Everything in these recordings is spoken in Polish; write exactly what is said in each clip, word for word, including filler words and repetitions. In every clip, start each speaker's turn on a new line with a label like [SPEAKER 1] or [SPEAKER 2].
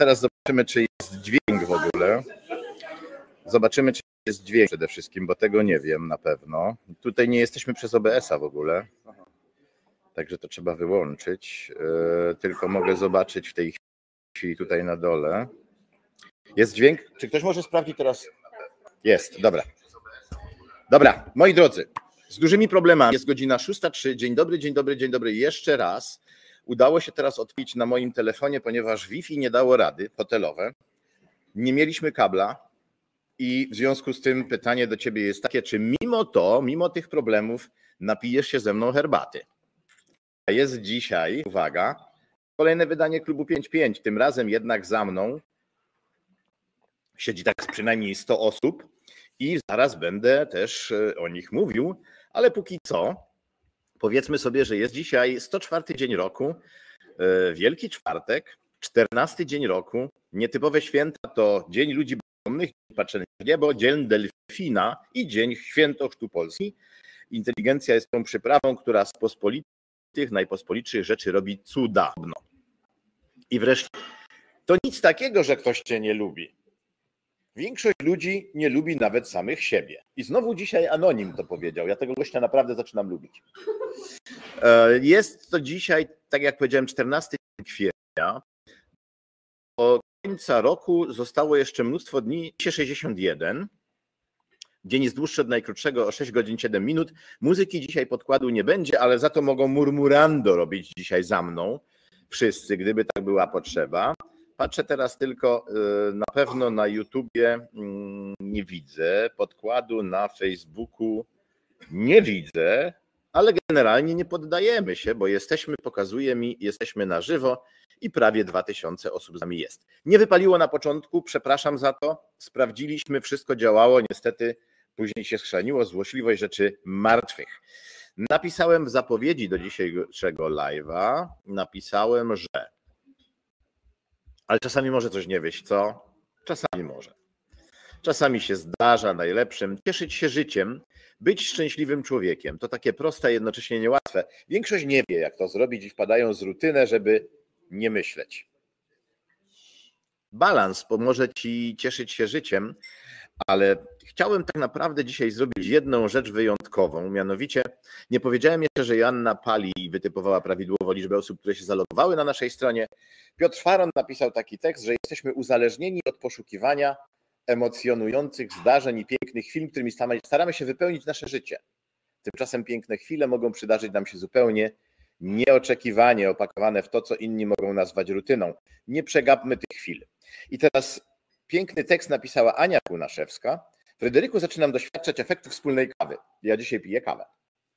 [SPEAKER 1] teraz zobaczymy, czy jest dźwięk w ogóle. Zobaczymy, czy jest dźwięk przede wszystkim, bo tego nie wiem na pewno. Tutaj nie jesteśmy przez O B S a w ogóle, także to trzeba wyłączyć. Yy, tylko mogę zobaczyć w tej chwili tutaj na dole. Jest dźwięk? Czy ktoś może sprawdzić teraz? Jest, dobra. Dobra, moi drodzy, z dużymi problemami. Jest godzina szósta trzy. Dzień dobry, dzień dobry, dzień dobry. Jeszcze raz. Udało się teraz odpić na moim telefonie, ponieważ Wi-Fi nie dało rady, hotelowe. Nie mieliśmy kabla i w związku z tym pytanie do ciebie jest takie, czy mimo to, mimo tych problemów napijesz się ze mną herbaty? A jest dzisiaj, uwaga, kolejne wydanie Klubu pięć pięć. Tym razem jednak za mną siedzi tak przynajmniej sto osób i zaraz będę też o nich mówił, ale póki co powiedzmy sobie, że jest dzisiaj sto czwarty dzień roku, Wielki Czwartek, czternasty dzień roku, nietypowe święta to Dzień Ludzi Bezdomnych, patrzę na niebo, Dzień Delfina i Dzień Święto Chrztu Polski. Inteligencja jest tą przyprawą, która z pospolitych, najpospolitszych rzeczy robi cuda. I wreszcie, to nic takiego, że ktoś cię nie lubi. Większość ludzi nie lubi nawet samych siebie. I znowu dzisiaj anonim to powiedział. Ja tego gościa naprawdę zaczynam lubić. Jest to dzisiaj, tak jak powiedziałem, czternasty kwietnia. Do końca roku zostało jeszcze mnóstwo dni, sześćdziesiąt jeden. Dzień jest dłuższy od najkrótszego o sześć godzin siedem minut. Muzyki dzisiaj podkładu nie będzie, ale za to mogą murmurando robić dzisiaj za mną. Wszyscy, gdyby tak była potrzeba. Patrzę teraz tylko, na pewno na YouTubie nie widzę, podkładu na Facebooku nie widzę, ale generalnie nie poddajemy się, bo jesteśmy, pokazuje mi, jesteśmy na żywo i prawie dwa tysiące osób z nami jest. Nie wypaliło na początku, przepraszam za to, sprawdziliśmy, wszystko działało, niestety później się schrzaniło, złośliwość rzeczy martwych. Napisałem w zapowiedzi do dzisiejszego live'a, napisałem, że ale czasami może coś nie wyjść, co? Czasami może. Czasami się zdarza najlepszym cieszyć się życiem, być szczęśliwym człowiekiem. To takie proste, jednocześnie niełatwe. Większość nie wie, jak to zrobić i wpadają z rutynę, żeby nie myśleć. Balans pomoże ci cieszyć się życiem, ale chciałem tak naprawdę dzisiaj zrobić jedną rzecz wyjątkową, mianowicie nie powiedziałem jeszcze, że Joanna Pali wytypowała prawidłowo liczbę osób, które się zalogowały na naszej stronie. Piotr Faron napisał taki tekst, że jesteśmy uzależnieni od poszukiwania emocjonujących zdarzeń i pięknych chwil, którymi staramy się wypełnić nasze życie. Tymczasem piękne chwile mogą przydarzyć nam się zupełnie nieoczekiwanie, opakowane w to, co inni mogą nazwać rutyną. Nie przegapmy tych chwil. I teraz piękny tekst napisała Ania Kunaszewska. Fryderyku, zaczynam doświadczać efektu wspólnej kawy. Ja dzisiaj piję kawę.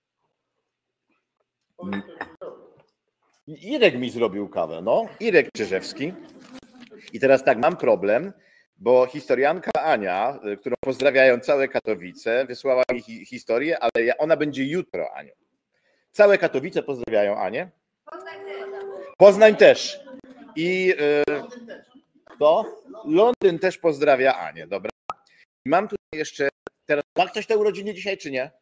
[SPEAKER 1] Irek mi zrobił kawę, no. Irek Czyżewski. I teraz tak, mam problem, bo historianka Ania, którą pozdrawiają całe Katowice, wysłała mi hi historię, ale ona będzie jutro, Aniu. Całe Katowice pozdrawiają Anię. Poznań też. I yy, kto? Londyn też pozdrawia Anię, dobra. I mam tutaj jeszcze, teraz, ma ktoś te urodziny dzisiaj, czy nie?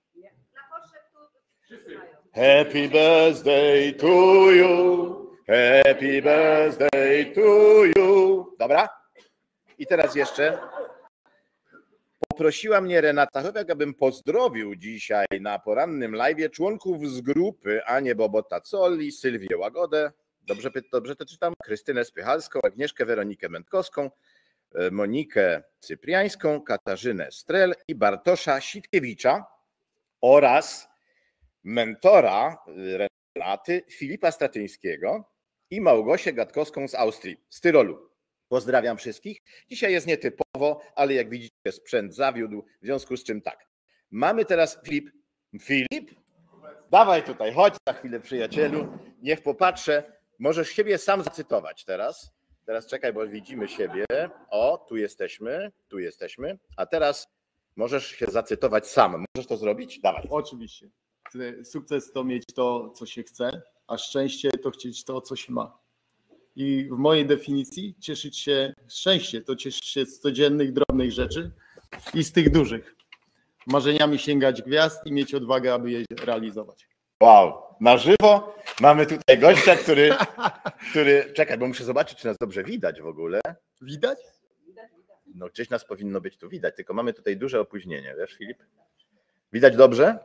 [SPEAKER 1] Happy birthday to you, happy birthday to you. Dobra? I teraz jeszcze poprosiła mnie Renata Chowiak, abym pozdrowił dzisiaj na porannym live'ie członków z grupy Anię Bobota-Colli, Sylwię Łagodę, dobrze, dobrze to czytam, Krystynę Spychalską, Agnieszkę Weronikę Mędkowską, Monikę Cypriańską, Katarzynę Strel i Bartosza Sitkiewicza oraz mentora Renaty Filipa Stratyńskiego i Małgosię Gatkowską z Austrii, z Tyrolu. Pozdrawiam wszystkich. Dzisiaj jest nietypowo, ale jak widzicie sprzęt zawiódł, w związku z czym tak. Mamy teraz Filip. Filip? Dawaj tutaj, chodź na chwilę, przyjacielu. Niech popatrzę. Możesz siebie sam zacytować teraz. Teraz czekaj, bo widzimy siebie. O, tu jesteśmy, tu jesteśmy. A teraz możesz się zacytować sam. Możesz to zrobić? Dawaj.
[SPEAKER 2] Oczywiście. Sukces to mieć to, co się chce, a szczęście to chcieć to, co się ma. I w mojej definicji cieszyć się, szczęście to cieszyć się z codziennych, drobnych rzeczy i z tych dużych. Marzeniami sięgać gwiazd i mieć odwagę, aby je realizować.
[SPEAKER 1] Wow, na żywo mamy tutaj gościa, który, który... Czekaj, bo muszę zobaczyć, czy nas dobrze widać w ogóle.
[SPEAKER 2] Widać?
[SPEAKER 1] No gdzieś nas powinno być tu widać, tylko mamy tutaj duże opóźnienie, wiesz, Filip? Widać dobrze?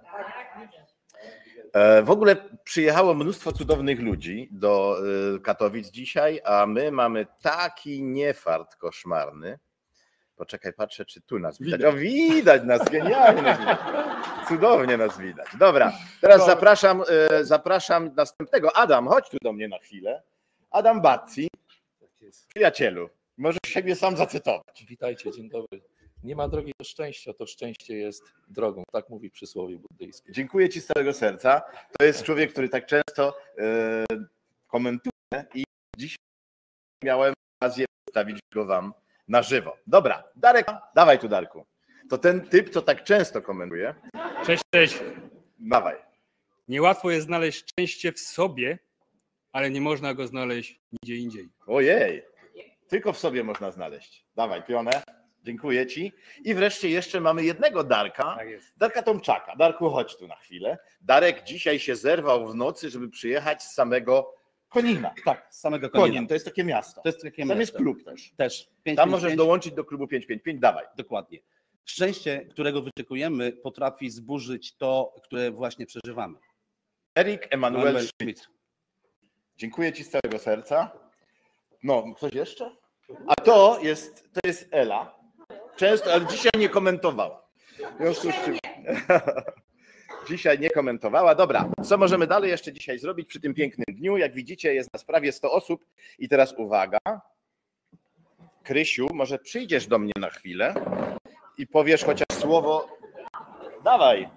[SPEAKER 1] W ogóle przyjechało mnóstwo cudownych ludzi do Katowic dzisiaj, a my mamy taki niefart koszmarny. Poczekaj, patrzę, czy tu nas widać. O, widać nas, genialnie. Cudownie nas widać. Dobra, teraz zapraszam, zapraszam następnego. Adam, chodź tu do mnie na chwilę. Adam Batzi, przyjacielu, możesz siebie sam zacytować.
[SPEAKER 3] Witajcie, dzień dobry. Nie ma drogi do szczęścia, to szczęście jest drogą. Tak mówi przysłowie buddyjskie.
[SPEAKER 1] Dziękuję ci z całego serca. To jest człowiek, który tak często e, komentuje i dzisiaj miałem okazję przedstawić go wam na żywo. Dobra, Darek, dawaj tu, Darku. To ten typ, co tak często komentuje.
[SPEAKER 4] Cześć, cześć.
[SPEAKER 1] Dawaj.
[SPEAKER 4] Niełatwo jest znaleźć szczęście w sobie, ale nie można go znaleźć nigdzie indziej.
[SPEAKER 1] Ojej, tylko w sobie można znaleźć. Dawaj, pionę. Dziękuję ci. I wreszcie jeszcze mamy jednego Darka,
[SPEAKER 4] Tak jest.
[SPEAKER 1] Darka Tomczaka. Darku, chodź tu na chwilę. Darek dzisiaj się zerwał w nocy, żeby przyjechać z samego Konina.
[SPEAKER 5] Tak, z samego Konina.
[SPEAKER 1] Konin, to jest takie miasto.
[SPEAKER 5] To jest takie
[SPEAKER 1] Tam
[SPEAKER 5] miasto.
[SPEAKER 1] jest klub też.
[SPEAKER 5] Też. pięć,
[SPEAKER 1] Tam
[SPEAKER 5] pięć,
[SPEAKER 1] możesz
[SPEAKER 5] pięć.
[SPEAKER 1] dołączyć do klubu pięć pięć pięć. Dawaj.
[SPEAKER 5] Dokładnie. Szczęście, którego wyczekujemy, potrafi zburzyć to, które właśnie przeżywamy.
[SPEAKER 1] Erik Emanuel
[SPEAKER 5] Manuel
[SPEAKER 1] Schmidt.
[SPEAKER 5] Schmidt.
[SPEAKER 1] Dziękuję ci z całego serca. No, ktoś jeszcze? A to jest, to jest Ela. Często, ale dzisiaj nie komentowała. W związku z czym... Dzisiaj nie komentowała. Dobra, co możemy dalej jeszcze dzisiaj zrobić przy tym pięknym dniu? Jak widzicie, jest nas prawie sto osób. I teraz uwaga. Krysiu, może przyjdziesz do mnie na chwilę i powiesz chociaż słowo. Dawaj.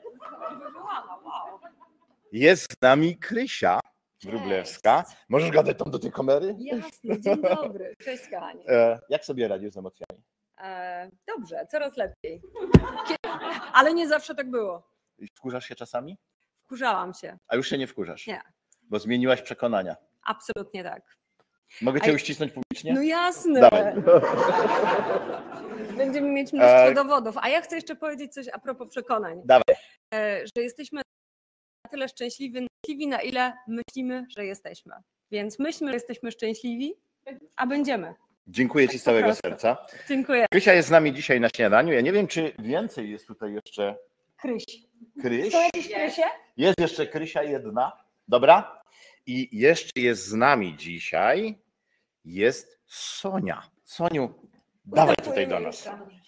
[SPEAKER 1] Jest z nami Krysia Wróblewska. Możesz gadać tam do tej kamery?
[SPEAKER 6] Jasne, dzień dobry. Cześć kochani.
[SPEAKER 1] E, jak sobie radzisz z emocjami?
[SPEAKER 6] E, dobrze, coraz lepiej. Kie- Ale nie zawsze tak było.
[SPEAKER 1] Wkurzasz się czasami?
[SPEAKER 6] Wkurzałam się.
[SPEAKER 1] A już się nie wkurzasz?
[SPEAKER 6] Nie.
[SPEAKER 1] Bo zmieniłaś przekonania.
[SPEAKER 6] Absolutnie tak.
[SPEAKER 1] Mogę cię
[SPEAKER 6] A-
[SPEAKER 1] uścisnąć publicznie?
[SPEAKER 6] No jasne.
[SPEAKER 1] Dawaj.
[SPEAKER 6] Będziemy mieć mnóstwo
[SPEAKER 1] E-
[SPEAKER 6] dowodów. A ja chcę jeszcze powiedzieć coś a propos przekonań.
[SPEAKER 1] Dawaj.
[SPEAKER 6] E, że jesteśmy na tyle szczęśliwi, szczęśliwi, na ile myślimy, że jesteśmy. Więc myślmy, że jesteśmy szczęśliwi, a będziemy.
[SPEAKER 1] Dziękuję ci z całego
[SPEAKER 6] prostu.
[SPEAKER 1] serca.
[SPEAKER 6] Dziękuję.
[SPEAKER 1] Krysia jest z nami dzisiaj na śniadaniu. Ja nie wiem, czy więcej jest tutaj jeszcze
[SPEAKER 6] Kryś.
[SPEAKER 1] Kryś.
[SPEAKER 6] Są jakieś Krysie?
[SPEAKER 1] Jest jeszcze Krysia jedna. Dobra. I jeszcze jest z nami dzisiaj jest Sonia. Soniu, dawaj tutaj do nas.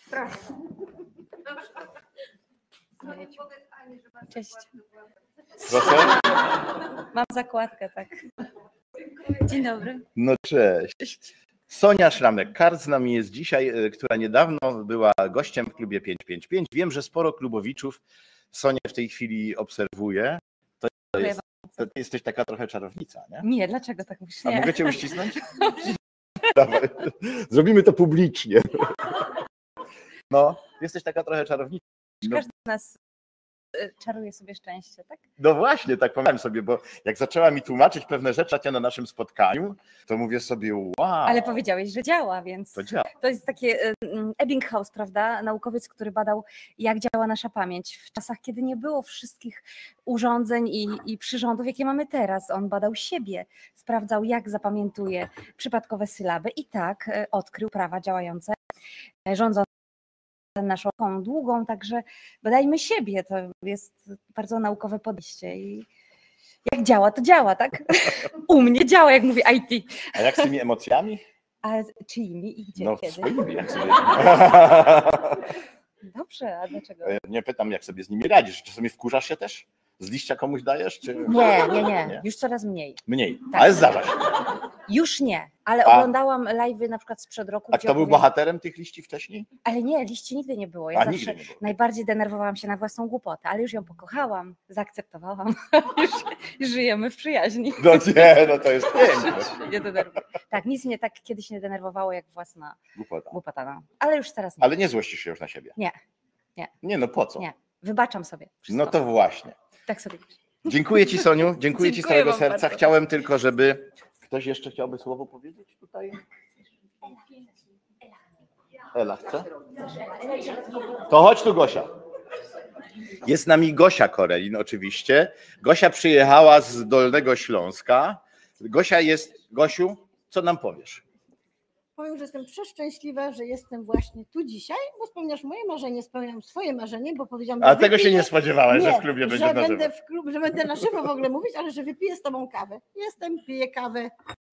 [SPEAKER 6] Cześć.
[SPEAKER 1] Proszę.
[SPEAKER 6] Mam zakładkę, tak. Dzień dobry.
[SPEAKER 1] No cześć. Sonia Szramek-Kart z nami jest dzisiaj, y, która niedawno była gościem w klubie pięć pięć pięć. Wiem, że sporo klubowiczów Sonia w tej chwili obserwuje. To, to, jest, to ty jesteś taka trochę czarownica, nie?
[SPEAKER 6] Nie, dlaczego tak myślisz?
[SPEAKER 1] A
[SPEAKER 6] Nie.
[SPEAKER 1] mogę cię uścisnąć? Dawaj. Zrobimy to publicznie. No, jesteś taka trochę czarownica. No,
[SPEAKER 6] Każdy z nas y, czaruje sobie szczęście, tak?
[SPEAKER 1] no właśnie, tak pomyślałem sobie, bo jak zaczęła mi tłumaczyć pewne rzeczy na naszym spotkaniu, to mówię sobie, wow,
[SPEAKER 6] Ale powiedziałeś, że działa, więc
[SPEAKER 1] to działa.
[SPEAKER 6] to jest takie y, Ebbinghaus, prawda? Naukowiec, który badał, jak działa nasza pamięć w czasach, kiedy nie było wszystkich urządzeń i, i przyrządów, jakie mamy teraz. On badał siebie, sprawdzał, jak zapamiętuje przypadkowe sylaby i tak y, odkrył prawa działające, y, rządzące naszą długą, także badajmy siebie, to jest bardzo naukowe podejście i jak działa, to działa, tak? U mnie działa, jak mówi I T.
[SPEAKER 1] A jak z tymi emocjami?
[SPEAKER 6] A czyimi i gdzie,
[SPEAKER 1] No
[SPEAKER 6] kiedy?
[SPEAKER 1] swoimi, jak sobie...
[SPEAKER 6] Dobrze, a dlaczego?
[SPEAKER 1] Nie pytam, jak sobie z nimi radzisz. Czasami wkurzasz się też? Z liścia komuś dajesz, czy
[SPEAKER 6] Nie, nie, nie,
[SPEAKER 1] Nie?
[SPEAKER 6] już coraz mniej.
[SPEAKER 1] mniej?
[SPEAKER 6] Tak.
[SPEAKER 1] Ale zdarza się.
[SPEAKER 6] Już nie, ale
[SPEAKER 1] A-
[SPEAKER 6] oglądałam live'y na przykład sprzed roku.
[SPEAKER 1] A
[SPEAKER 6] gdzie
[SPEAKER 1] kto był
[SPEAKER 6] opowiada-
[SPEAKER 1] bohaterem tych liści wcześniej?
[SPEAKER 6] Ale nie, liści nigdy nie było. Ja
[SPEAKER 1] A
[SPEAKER 6] zawsze
[SPEAKER 1] nigdy nie było.
[SPEAKER 6] najbardziej denerwowałam się na własną głupotę, ale już ją pokochałam, zaakceptowałam. już, już żyjemy w przyjaźni.
[SPEAKER 1] No nie, no to jest piękne.
[SPEAKER 6] Nie denerwuję. Tak, nic mnie tak kiedyś nie denerwowało jak własna
[SPEAKER 1] Głupota.
[SPEAKER 6] głupota. No. Ale już teraz nie.
[SPEAKER 1] Ale nie złościsz się już na siebie?
[SPEAKER 6] Nie, nie.
[SPEAKER 1] Nie, no po co?
[SPEAKER 6] Nie. Wybaczam sobie. Wszystko.
[SPEAKER 1] No to właśnie.
[SPEAKER 6] Tak sobie.
[SPEAKER 1] Dziękuję ci, Soniu. Dziękuję ci z
[SPEAKER 6] Dziękuję
[SPEAKER 1] całego
[SPEAKER 6] wam
[SPEAKER 1] serca.
[SPEAKER 6] bardzo.
[SPEAKER 1] Chciałem tylko, żeby... Ktoś jeszcze chciałby słowo powiedzieć tutaj? Ela chce? To chodź tu, Gosia. Jest z nami Gosia Korelin oczywiście. Gosia przyjechała z Dolnego Śląska. Gosia jest, Gosiu, co nam powiesz?
[SPEAKER 7] Powiem, że jestem przeszczęśliwa, że jestem właśnie tu dzisiaj, bo spełniasz moje marzenie, spełniam swoje marzenie, bo powiedziałam, że
[SPEAKER 1] A tego
[SPEAKER 7] wypiję,
[SPEAKER 1] się nie spodziewałaś,
[SPEAKER 7] nie,
[SPEAKER 1] że w klubie będzie
[SPEAKER 7] że
[SPEAKER 1] na żywo.
[SPEAKER 7] będę w klub, że będę na żywo w ogóle mówić, ale że wypiję z tobą kawę. Jestem, piję kawę.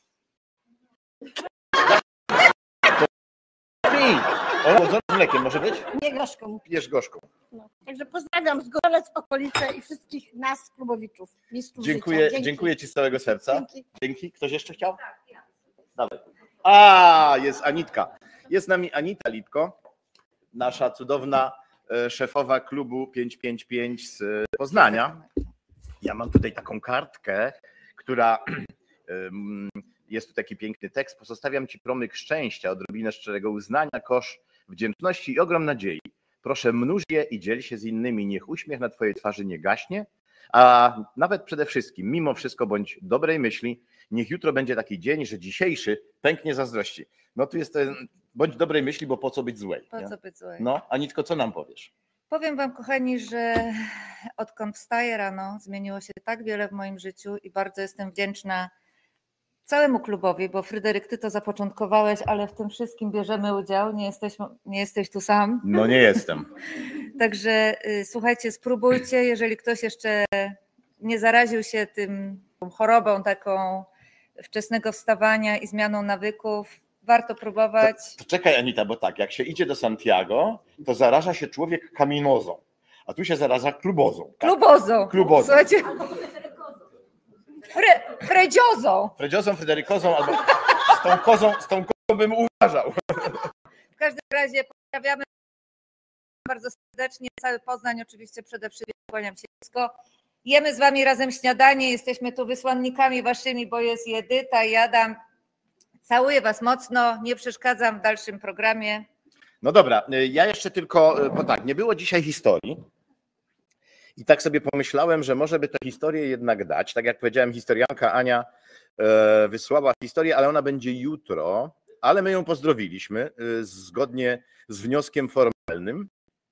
[SPEAKER 1] Pij! O, z mlekiem może być?
[SPEAKER 7] Nie gorzką.
[SPEAKER 1] Pijesz gorzką.
[SPEAKER 7] No. Także pozdrawiam z Gorzelec, okolice i wszystkich nas, klubowiczów, mistrzów
[SPEAKER 1] Dziękuję,
[SPEAKER 7] życia.
[SPEAKER 1] dziękuję ci z całego serca.
[SPEAKER 7] Dzięki.
[SPEAKER 1] Dzięki. Ktoś jeszcze chciał? Dawaj. A, jest Anitka. Jest z nami Anita Lipko, nasza cudowna e, szefowa klubu pięć pięć pięć z e, Poznania. Ja mam tutaj taką kartkę, która em, jest tu taki piękny tekst. Pozostawiam ci promyk szczęścia, odrobinę szczerego uznania, kosz wdzięczności i ogrom nadziei. Proszę mnóż je i dziel się z innymi. Niech uśmiech na twojej twarzy nie gaśnie, a nawet przede wszystkim, mimo wszystko bądź dobrej myśli. Niech jutro będzie taki dzień, że dzisiejszy pęknie zazdrości. No tu jest ten, bądź dobrej myśli, bo po co być złej.
[SPEAKER 8] Po
[SPEAKER 1] nie?
[SPEAKER 8] co być złej?
[SPEAKER 1] No, Anitko, co nam powiesz?
[SPEAKER 8] Powiem wam, kochani, że odkąd wstaję rano, zmieniło się tak wiele w moim życiu i bardzo jestem wdzięczna całemu klubowi, bo Fryderyk, ty to zapoczątkowałeś, ale w tym wszystkim bierzemy udział, nie jesteś, nie jesteś tu sam.
[SPEAKER 1] No nie jestem.
[SPEAKER 8] Także y, słuchajcie, spróbujcie, jeżeli ktoś jeszcze nie zaraził się tym tą chorobą taką wczesnego wstawania i zmianą nawyków, warto próbować.
[SPEAKER 1] To, to czekaj, Anita, bo tak, jak się idzie do Santiago, to zaraża się człowiek kaminozą, a tu się zaraża klubozą. Tak?
[SPEAKER 8] Klubozą.
[SPEAKER 1] Klubozą.
[SPEAKER 8] Słuchajcie, fre, fredziozą.
[SPEAKER 1] Fredziozą, Fryderykozą albo z tą kozą, z tą kozą bym uważał.
[SPEAKER 8] W każdym razie pozdrawiamy bardzo serdecznie, cały Poznań oczywiście przede wszystkim, kłaniam się nisko. Jemy z wami razem śniadanie, jesteśmy tu wysłannikami waszymi, bo jest i Edyta i Adam. Całuję was mocno, nie przeszkadzam w dalszym programie.
[SPEAKER 1] No dobra, ja jeszcze tylko, bo tak, nie było dzisiaj historii i tak sobie pomyślałem, że może by tę historię jednak dać. Tak jak powiedziałem, historianka Ania wysłała historię, ale ona będzie jutro, ale my ją pozdrowiliśmy zgodnie z wnioskiem formalnym.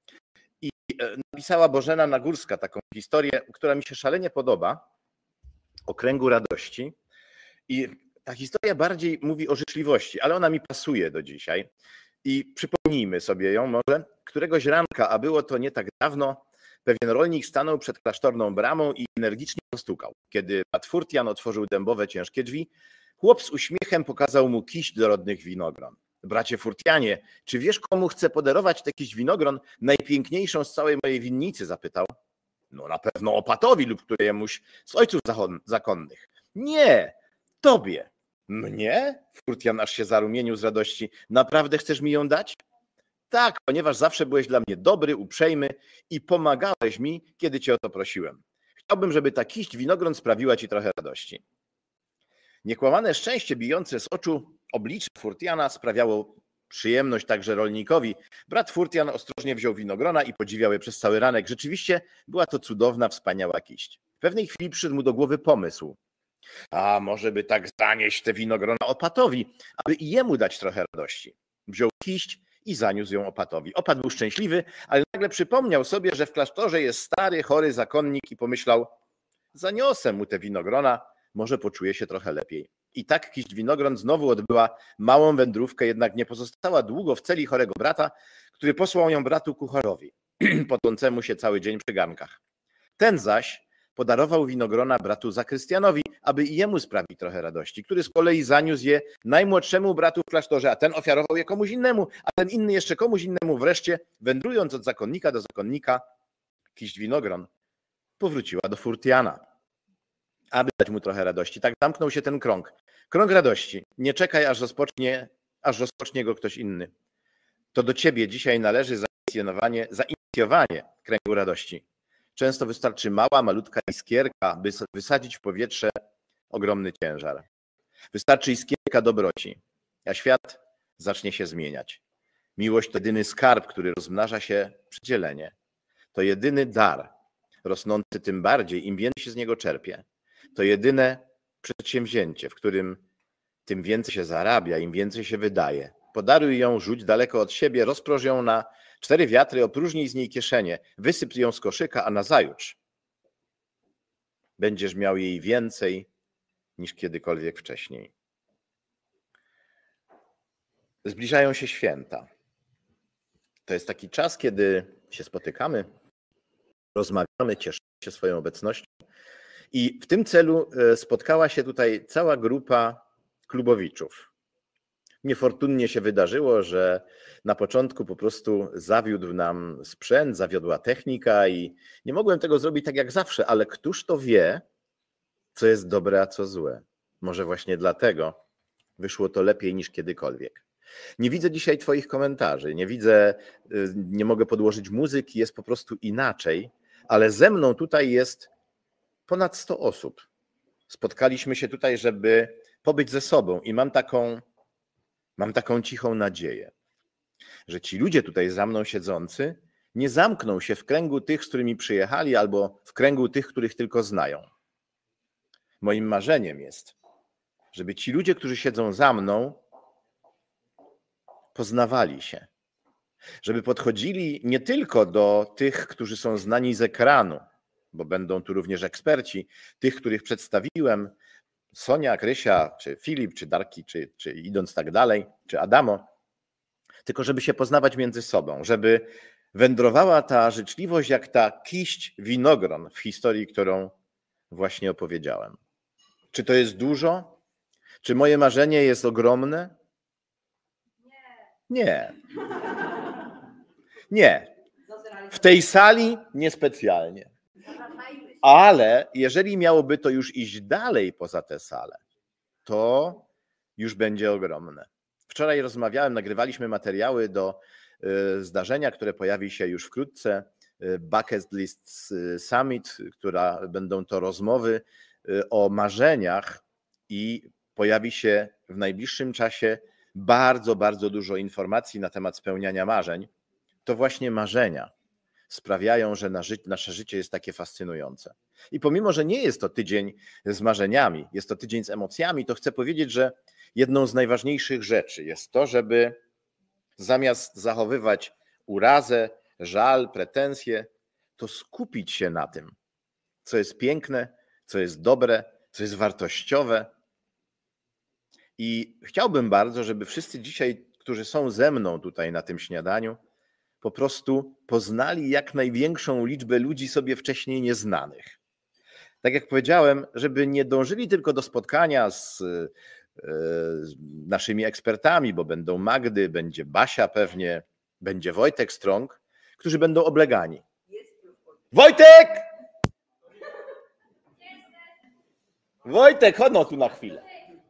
[SPEAKER 1] I napisała Bożena Nagórska taką historię, która mi się szalenie podoba, o kręgu radości. I ta historia bardziej mówi o życzliwości, ale ona mi pasuje do dzisiaj. I przypomnijmy sobie ją może. Któregoś ranka, a było to nie tak dawno, pewien rolnik stanął przed klasztorną bramą i energicznie postukał. Kiedy brat Furtian otworzył dębowe, ciężkie drzwi, chłop z uśmiechem pokazał mu kiść dorodnych winogron. Bracie Furtianie, czy wiesz, komu chcę podarować tę kiść winogron, najpiękniejszą z całej mojej winnicy? Zapytał. No na pewno opatowi lub któremuś z ojców zakonnych. Nie, tobie. Mnie? Furtian aż się zarumienił z radości. Naprawdę chcesz mi ją dać? Tak, ponieważ zawsze byłeś dla mnie dobry, uprzejmy i pomagałeś mi, kiedy cię o to prosiłem. Chciałbym, żeby ta kiść winogron sprawiła ci trochę radości. Niekłamane szczęście bijące z oczu oblicze Furtiana sprawiało przyjemność także rolnikowi. Brat Furtian ostrożnie wziął winogrona i podziwiał je przez cały ranek. Rzeczywiście była to cudowna, wspaniała kiść. W pewnej chwili przyszedł mu do głowy pomysł. A może by tak zanieść te winogrona opatowi, aby i jemu dać trochę radości. Wziął kiść i zaniósł ją opatowi. Opat był szczęśliwy, ale nagle przypomniał sobie, że w klasztorze jest stary, chory zakonnik i pomyślał, zaniosę mu te winogrona, może poczuje się trochę lepiej. I tak kiść winogron znowu odbyła małą wędrówkę, jednak nie pozostała długo w celi chorego brata, który posłał ją bratu kucharowi, potącemu się cały dzień przy garnkach. Ten zaś podarował winogrona bratu Zakrystianowi, aby i jemu sprawić trochę radości, który z kolei zaniósł je najmłodszemu bratu w klasztorze, a ten ofiarował je komuś innemu, a ten inny jeszcze komuś innemu. Wreszcie, wędrując od zakonnika do zakonnika, kiść winogron powróciła do Furtiana, aby dać mu trochę radości. Tak zamknął się ten krąg. Krąg radości. Nie czekaj, aż rozpocznie, aż rozpocznie go ktoś inny. To do ciebie dzisiaj należy zainicjowanie, zainicjowanie kręgu radości. Często wystarczy mała, malutka iskierka, by wysadzić w powietrze ogromny ciężar. Wystarczy iskierka dobroci, a świat zacznie się zmieniać. Miłość to jedyny skarb, który rozmnaża się przy dzielenie. To jedyny dar, rosnący tym bardziej, im więcej się z niego czerpie. To jedyne przedsięwzięcie, w którym tym więcej się zarabia, im więcej się wydaje. Podaruj ją, rzuć daleko od siebie, rozprosz ją na Cztery wiatry, opróżnij z niej kieszenie, wysyp ją z koszyka, a nazajutrz będziesz miał jej więcej niż kiedykolwiek wcześniej. Zbliżają się święta. To jest taki czas, kiedy się spotykamy, rozmawiamy, cieszymy się swoją obecnością. I w tym celu spotkała się tutaj cała grupa klubowiczów. Niefortunnie się wydarzyło, że na początku po prostu zawiódł nam sprzęt, zawiodła technika i nie mogłem tego zrobić tak jak zawsze, ale któż to wie, co jest dobre, a co złe. Może właśnie dlatego wyszło to lepiej niż kiedykolwiek. Nie widzę dzisiaj twoich komentarzy, nie widzę, nie mogę podłożyć muzyki, jest po prostu inaczej, ale ze mną tutaj jest ponad sto osób. Spotkaliśmy się tutaj, żeby pobyć ze sobą i mam taką, mam taką cichą nadzieję, że ci ludzie tutaj za mną siedzący nie zamkną się w kręgu tych, z którymi przyjechali, albo w kręgu tych, których tylko znają. Moim marzeniem jest, żeby ci ludzie, którzy siedzą za mną, poznawali się. Żeby podchodzili nie tylko do tych, którzy są znani z ekranu, bo będą tu również eksperci, tych, których przedstawiłem, Sonia, Krysia, czy Filip, czy Darki, czy, czy idąc tak dalej, czy Adamo, tylko żeby się poznawać między sobą, żeby wędrowała ta życzliwość jak ta kiść winogron w historii, którą właśnie opowiedziałem. Czy to jest dużo? Czy moje marzenie jest ogromne? Nie. Nie. W tej sali niespecjalnie. Ale jeżeli miałoby to już iść dalej poza tę salę, to już będzie ogromne. Wczoraj rozmawiałem, nagrywaliśmy materiały do zdarzenia, które pojawi się już wkrótce, Bucket List Summit, która będą to rozmowy o marzeniach i pojawi się w najbliższym czasie bardzo, bardzo dużo informacji na temat spełniania marzeń. To właśnie marzenia sprawiają, że nasze życie jest takie fascynujące. I pomimo, że nie jest to tydzień z marzeniami, jest to tydzień z emocjami, to chcę powiedzieć, że jedną z najważniejszych rzeczy jest to, żeby zamiast zachowywać urazę, żal, pretensje, to skupić się na tym, co jest piękne, co jest dobre, co jest wartościowe. I chciałbym bardzo, żeby wszyscy dzisiaj, którzy są ze mną tutaj na tym śniadaniu, po prostu poznali jak największą liczbę ludzi sobie wcześniej nieznanych. Tak jak powiedziałem, żeby nie dążyli tylko do spotkania z, z naszymi ekspertami, bo będą Magdy, będzie Basia pewnie, będzie Wojtek Strąg, którzy będą oblegani. Wojtek! Wojtek, chodź no tu na chwilę.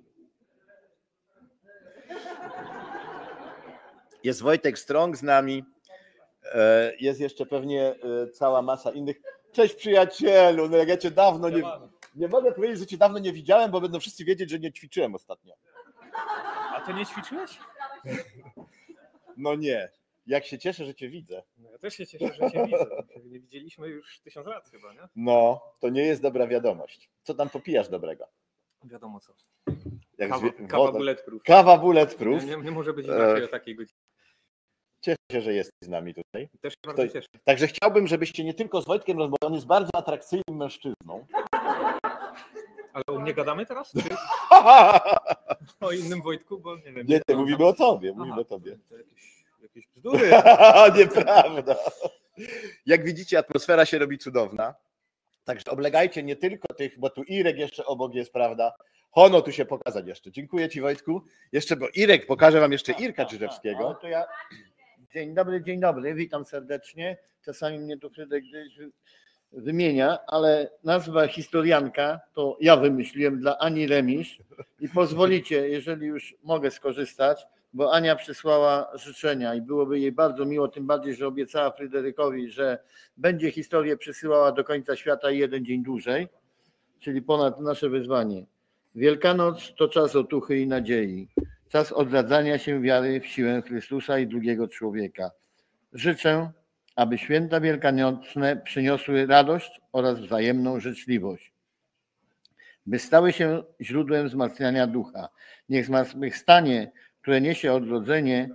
[SPEAKER 1] Jest Wojtek Strąg z nami. Jest jeszcze pewnie cała masa innych. Cześć przyjacielu, no jak ja cię dawno nie... Nie mogę powiedzieć, że cię dawno nie widziałem, bo będą wszyscy wiedzieć, że nie ćwiczyłem ostatnio.
[SPEAKER 9] A ty nie ćwiczyłeś?
[SPEAKER 1] No nie. Jak się cieszę, że cię widzę.
[SPEAKER 9] No ja też się cieszę, że cię widzę. Nie widzieliśmy już tysiąc lat chyba, nie?
[SPEAKER 1] No, to nie jest dobra wiadomość. Co tam popijasz dobrego?
[SPEAKER 9] Wiadomo co.
[SPEAKER 1] Jak
[SPEAKER 9] Kawa,
[SPEAKER 1] zwie...
[SPEAKER 9] kawa bulletproof.
[SPEAKER 1] Kawa bulletproof.
[SPEAKER 9] Nie, nie, nie może być inaczej o takiej godzinie.
[SPEAKER 1] Cieszę się, że jesteś z nami tutaj.
[SPEAKER 9] Też się bardzo cieszę.
[SPEAKER 1] Także chciałbym, żebyście nie tylko z Wojtkiem rozmawiali, on jest bardzo atrakcyjnym mężczyzną.
[SPEAKER 9] Ale o mnie gadamy teraz? Czy o innym Wojtku? Bo nie wiem.
[SPEAKER 1] Nie, nie mówimy o tobie, mówimy
[SPEAKER 9] Aha,
[SPEAKER 1] o tobie.
[SPEAKER 9] To jakieś, jakieś bzdury.
[SPEAKER 1] Nieprawda. Jak widzicie, atmosfera się robi cudowna. Także oblegajcie nie tylko tych, bo tu Irek jeszcze obok jest, prawda? Hono tu się pokazać jeszcze. Dziękuję ci, Wojtku. Jeszcze, bo Irek, pokażę wam jeszcze Irka Czyżewskiego.
[SPEAKER 2] To ja... Dzień dobry, dzień dobry, witam serdecznie. Czasami mnie tu Fryderyk wymienia, ale nazwa historianka to ja wymyśliłem dla Ani Remisz i pozwolicie, jeżeli już mogę skorzystać, bo Ania przysłała życzenia i byłoby jej bardzo miło, tym bardziej, że obiecała Fryderykowi, że będzie historię przysyłała do końca świata jeden dzień dłużej, czyli ponad nasze wyzwanie. Wielkanoc to czas otuchy i nadziei, czas odradzania się wiary w siłę Chrystusa i drugiego człowieka. Życzę, aby święta wielkanocne przyniosły radość oraz wzajemną życzliwość, by stały się źródłem wzmacniania ducha. Niech zmartwychwstanie, które niesie odrodzenie,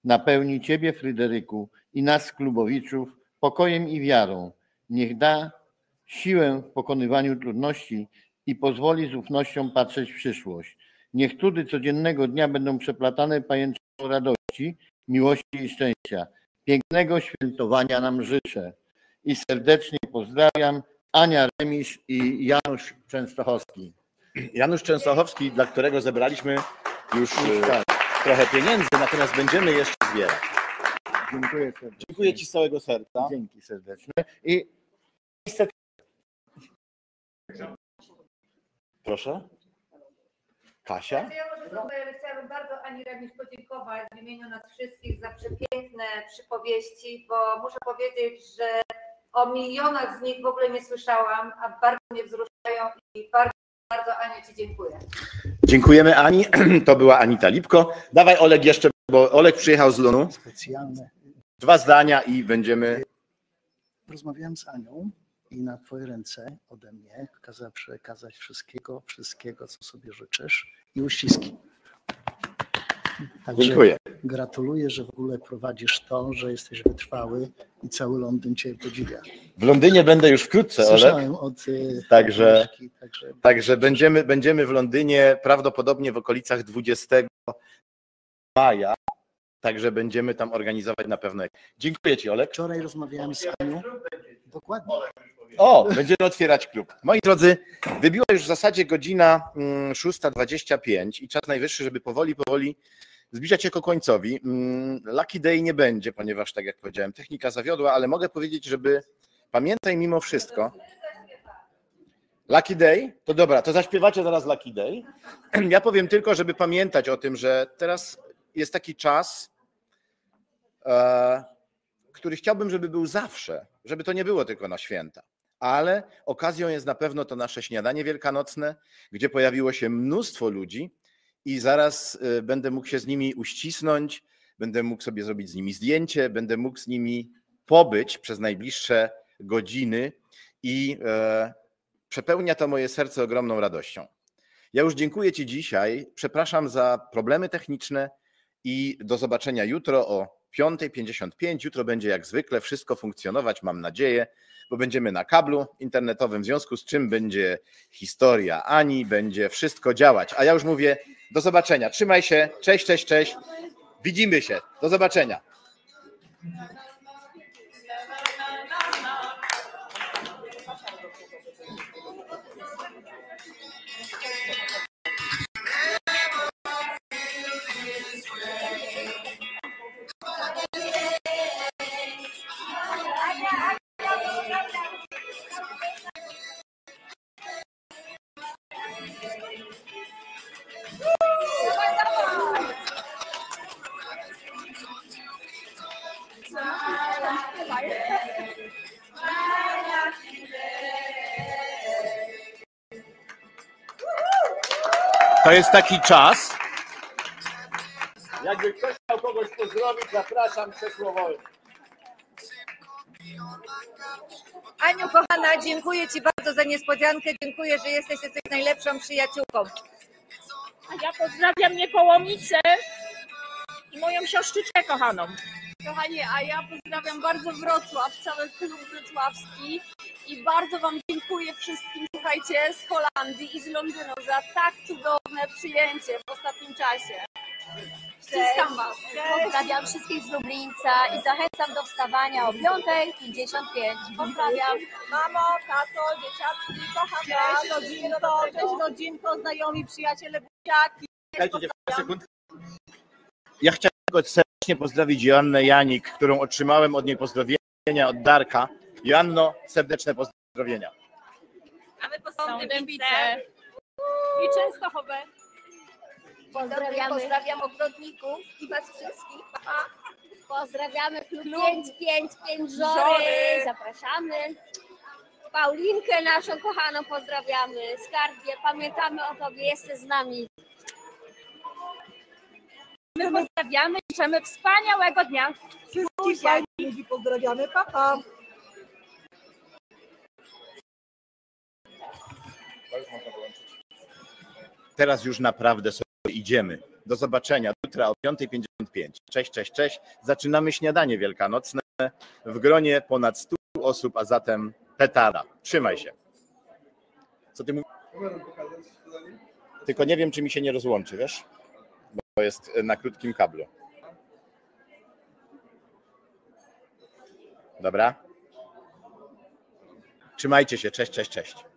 [SPEAKER 10] napełni Ciebie, Fryderyku, i nas, klubowiczów, pokojem i wiarą. Niech da siłę w pokonywaniu trudności i pozwoli z ufnością patrzeć w przyszłość. Niech trudy codziennego dnia będą przeplatane pajęczyną radości, miłości i szczęścia. Pięknego świętowania nam życzę. I serdecznie pozdrawiam Ania Remisz i Janusz Częstochowski.
[SPEAKER 1] Janusz Częstochowski, dla którego zebraliśmy już
[SPEAKER 10] tak.
[SPEAKER 1] trochę pieniędzy, natomiast będziemy jeszcze zbierać.
[SPEAKER 10] Dziękuję serdecznie.
[SPEAKER 1] Dziękuję Ci z całego serca.
[SPEAKER 10] Dzięki serdeczne. I
[SPEAKER 1] proszę. Kasia?
[SPEAKER 8] Ja może super, chciałabym bardzo Ani Remisz podziękować w imieniu nas wszystkich za przepiękne przypowieści, bo muszę powiedzieć, że o milionach z nich w ogóle nie słyszałam, a bardzo mnie wzruszają i bardzo, bardzo Aniu Ci dziękuję.
[SPEAKER 1] Dziękujemy Ani. To była Anita Lipko. Dawaj Olek jeszcze, bo Olek przyjechał z Lonu.
[SPEAKER 11] Specjalne.
[SPEAKER 1] Dwa zdania i będziemy...
[SPEAKER 11] Rozmawiałem z Anią i na Twoje ręce ode mnie kazała przekazać wszystkiego, wszystkiego, co sobie życzysz i uściski. Także
[SPEAKER 1] dziękuję.
[SPEAKER 11] Gratuluję, że w ogóle prowadzisz to, że jesteś wytrwały i cały Londyn Cię podziwia.
[SPEAKER 1] W Londynie będę już wkrótce,
[SPEAKER 11] Słyszałem
[SPEAKER 1] Olek.
[SPEAKER 11] od
[SPEAKER 1] Także,
[SPEAKER 11] Agnieszki, także,
[SPEAKER 1] także będziemy, będziemy w Londynie prawdopodobnie w okolicach dwudziestego maja. Także będziemy tam organizować na pewno. Dziękuję Ci, Olek.
[SPEAKER 11] Wczoraj rozmawiałem z Anią. Dokładnie.
[SPEAKER 1] O, będziemy otwierać klub. Moi drodzy, wybiła już w zasadzie godzina szósta dwadzieścia pięć i czas najwyższy, żeby powoli, powoli zbliżać się ku końcowi. Lucky Day nie będzie, ponieważ tak jak powiedziałem, technika zawiodła, ale mogę powiedzieć, żeby pamiętaj mimo wszystko. Lucky Day? To dobra, to zaśpiewacie zaraz Lucky Day. Ja powiem tylko, żeby pamiętać o tym, że teraz jest taki czas, e, który chciałbym, żeby był zawsze, żeby to nie było tylko na święta. Ale okazją jest na pewno to nasze śniadanie wielkanocne, gdzie pojawiło się mnóstwo ludzi i zaraz będę mógł się z nimi uścisnąć, będę mógł sobie zrobić z nimi zdjęcie, będę mógł z nimi pobyć przez najbliższe godziny i e, przepełnia to moje serce ogromną radością. Ja już dziękuję Ci dzisiaj, przepraszam za problemy techniczne i do zobaczenia jutro o piąta pięćdziesiąt pięć. Jutro będzie jak zwykle wszystko funkcjonować, mam nadzieję, bo będziemy na kablu internetowym, w związku z czym będzie historia Ani, będzie wszystko działać. A ja już mówię, do zobaczenia. Trzymaj się. Cześć, cześć, cześć. Widzimy się. Do zobaczenia. To jest taki czas. Jakby ktoś chciał kogoś pozdrowić, zapraszam, krzesło wolne.
[SPEAKER 8] Aniu kochana, dziękuję Ci bardzo za niespodziankę, dziękuję, że jesteś, jesteś najlepszą przyjaciółką.
[SPEAKER 12] A ja pozdrawiam Niepołomicę i moją siostryczkę kochaną.
[SPEAKER 13] Kochani, a ja pozdrawiam bardzo Wrocław, cały klub wrocławski i bardzo Wam dziękuję wszystkim, słuchajcie, z Holandii i z Londynu za tak cudowne przyjęcie w ostatnim czasie. Ściskam Was.
[SPEAKER 14] Pozdrawiam wszystkich z Lublińca i zachęcam do wstawania o piąta pięćdziesiąt pięć. Pozdrawiam.
[SPEAKER 13] Mamo, tato, dzieciaki, kocham Was. Cześć rodzinko, cześć rodzinko, znajomi, przyjaciele, buziaki.
[SPEAKER 1] Dajcie sekund. Ja chciałem tylko serdecznie pozdrowić Joannę Janik, którą otrzymałem od niej pozdrowienia od Darka. Joanno, serdeczne pozdrowienia.
[SPEAKER 13] A my pozdrawiamy Dębicę i Częstochowę.
[SPEAKER 14] Pozdrawiamy.
[SPEAKER 13] Pozdrawiam ogrodników i Was wszystkich. Pa.
[SPEAKER 14] Pozdrawiamy klub pięć pięć pięć Żory. Zapraszamy. Paulinkę naszą kochaną pozdrawiamy. Skarbie, pamiętamy o Tobie, jesteś z nami.
[SPEAKER 12] My pozdrawiamy, życzymy wspaniałego dnia.
[SPEAKER 13] Wszystkich fajnych ludzi pozdrawiamy. Pa, pa.
[SPEAKER 1] Teraz już naprawdę sobie idziemy. Do zobaczenia. jutra o piąta pięćdziesiąt pięć. Cześć, cześć, cześć. Zaczynamy śniadanie wielkanocne w gronie ponad stu osób, a zatem petara. Trzymaj się. Co ty mówisz? Tylko nie wiem, czy mi się nie rozłączy, wiesz? Bo jest na krótkim kablu. Dobra? Trzymajcie się. Cześć, cześć, cześć.